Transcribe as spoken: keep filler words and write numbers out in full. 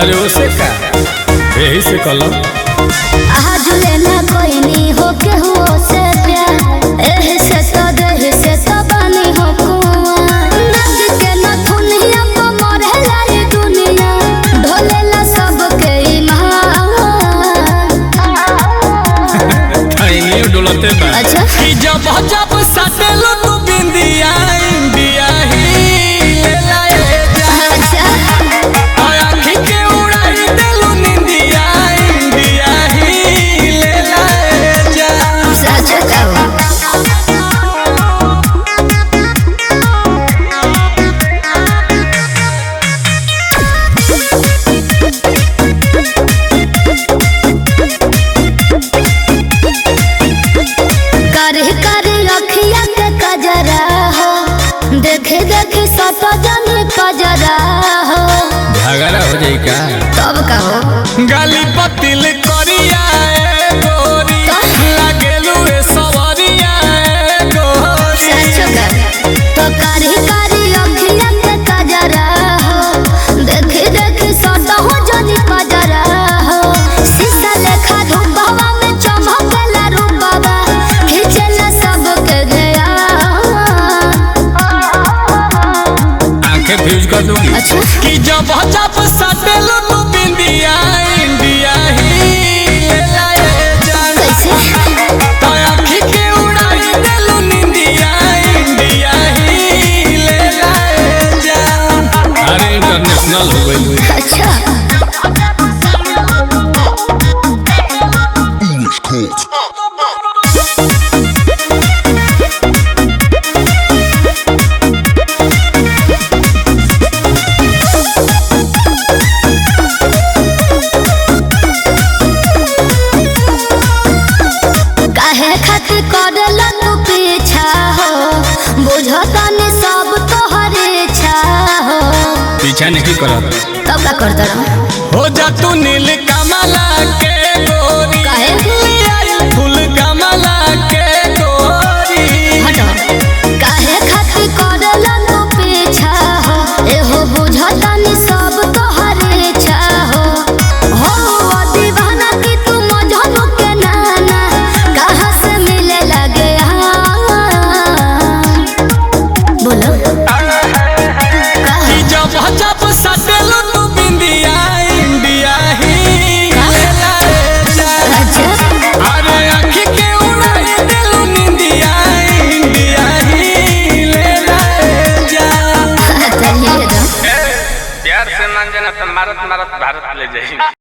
अरे उसे का यही से कलो आज लेना कोई नहीं हो के हो से प्यार एही से तो देही से तो बनी हो कुआं नग के न दुनिया को मरे लाई दुनिया ढोलेला सबके ईमान थाईनी डोलते बा अच्छा कि जब जब सटेलो तू बिंदिया इंडिया ही ले लाए जा अच्छा आँखी के उड़ाई देलू निंदिया इंडिया ही ले लाए जा सच कहो करे करे अखिया के कजरा हो देखे देखे सत जन कजरा हो झगड़ा हो जाई का तब कहो गाली पतिल करिया ए गोरी लागेलू ए सवरिया ए गोरी सच कहो तो करे करे अखिया के कजरा हो देखे देखे सत हो जन कजरा हो शीशा लेखा धूपवा में चमकेला रूपवा खींचेला सबके गया आंखें फ्यूज कर दूंगी अच्छा कि जब जब सटेलो तू बिंदिया इंडिया ही ले लाए जान कैसे तो आँखी के उड़ाई देलू निंदिया इंडिया ही ले लाए जान अरे इंटरनेशनल हो गई अच्छा काहे खातिर करला तू पीछा हो बुझतानी सब तोहरे इच्छा हो पीछा नहीं करत तब का करता रहो हो जा तू नील कमला के गोरी काहे? ले आई फूल कमला के गोरी हटो काहे खातिर करला तू पीछा हो एहो बुझतानी सब तोहरे इच्छा हो हो दीवाना की तू मजनू के नाना कहाँ से मिले लगे बोलो कि जब जब सटेलो तू बिंदिया इंडिया ही ले लाए जा अच्छा अरे आँखी के उड़ाई देलू निंदिया इंडिया ही ले लाए जा चलिए दो प्यार से मान जाना तो मारत मारत भारत ले जाएगी।